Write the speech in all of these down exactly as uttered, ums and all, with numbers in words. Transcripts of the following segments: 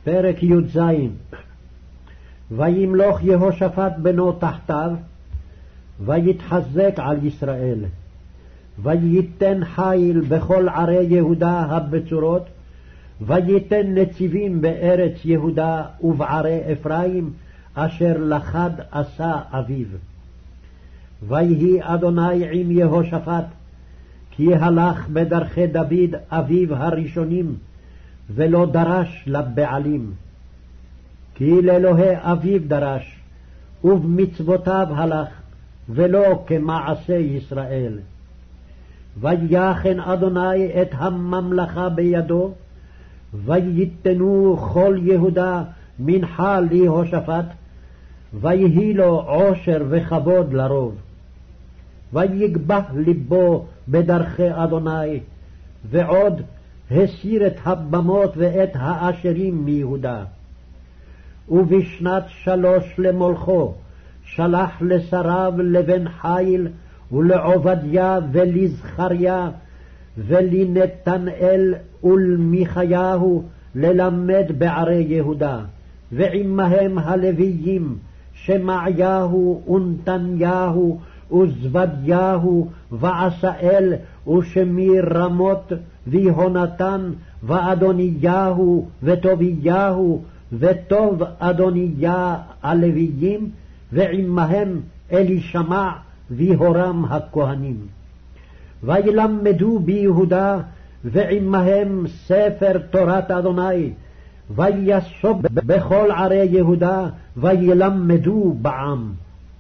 פרק י"ז. וימלוך יהושפט בנו תחתיו, ויתחזק על ישראל, וייתן חיל בכל ערי יהודה הבצורות, וייתן נציבים בארץ יהודה ובערי אפרים, אשר לחד עשה אביו. ויהי אדוני עם יהושפט, כי הלך בדרכי דוד אביו הראשונים, ולא דרש לבעלים. כי לאלוהי אביו דרש, ובמצוותיו הלך, ולא כמעשה ישראל. ויחן אדוני את הממלכה בידו, וייתנו כל יהודה מנחה ליהושפט, ויהי לו עושר וכבוד לרוב. ויגבה ליבו בדרכי אדוני, ועוד הסיר את הבמות ואת האשרים מיהודה. ובשנת שלוש למולכו שלח לשריו לבן חיל ולעובדיה ולזכריה ולנתנאל ולמיכיהו ללמד בערי יהודה, ועמהם הלוויים שמעיהו ונתניהו וזבדיהו ועשאל ושמיר רמות ויהונתן ואדוניהו וטוביהו וטוב אדוניה הלוויים, ועמהם אלישמע ויהורם הכהנים. וילמדו ביהודה, ועמהם ספר תורת אדוני, ויסוב בכל ערי יהודה, וילמדו בעם.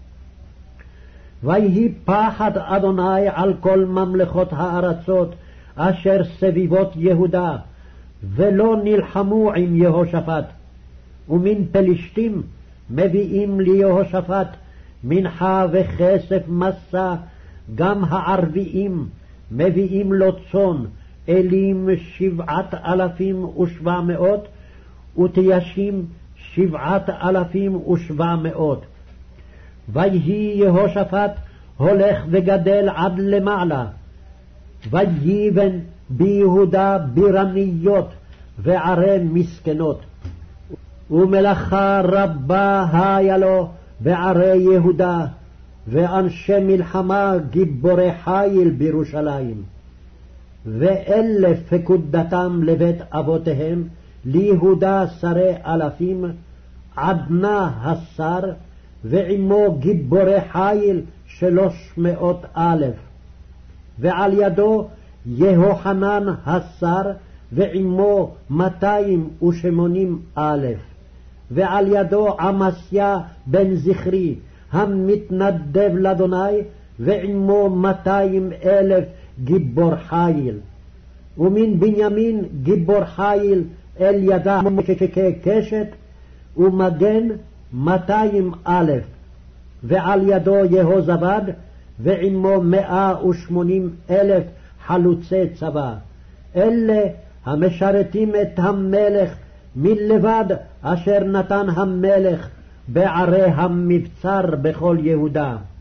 ויהי פחד אדוני על כל ממלכות הארצות אשר סביבות יהודה, ולא נלחמו עם יהושפט. ומן פלשתים מביאים ליהושפט מנחה וכסף מסע, גם הערביים מביאים לו צאן, אלים שבעת אלפים ושבע מאות, ותיישים שבעת אלפים ושבע מאות. ויהי יהושפט הולך וגדל עד למעלה, ויבן ביהודה בירניות וערי מסכנות, ומלאכה רבה היה לו בערי יהודה, ואנשי מלחמה גיבורי חיל בירושלים. ואלה פקודתם לבית אבותיהם, ליהודה שרי אלפים, עדנה השר, ועמו גיבורי חיל שלוש מאות אלף. ועל ידו יהוחנן השר, ועמו מאתיים ושמונים אלף. ועל ידו עמסיה בן זכרי, המתנדב לאדוני, ועמו מאתיים אלף גיבור חיל. ומן בנימין גיבור חיל אל ידע כקשת, ומגן מאתיים אלף. ועל ידו יהוזבד, ועמו מאה ושמונים אלף חלוצי צבא. אלה המשרתים את המלך מלבד אשר נתן המלך בערי המבצר בכל יהודה.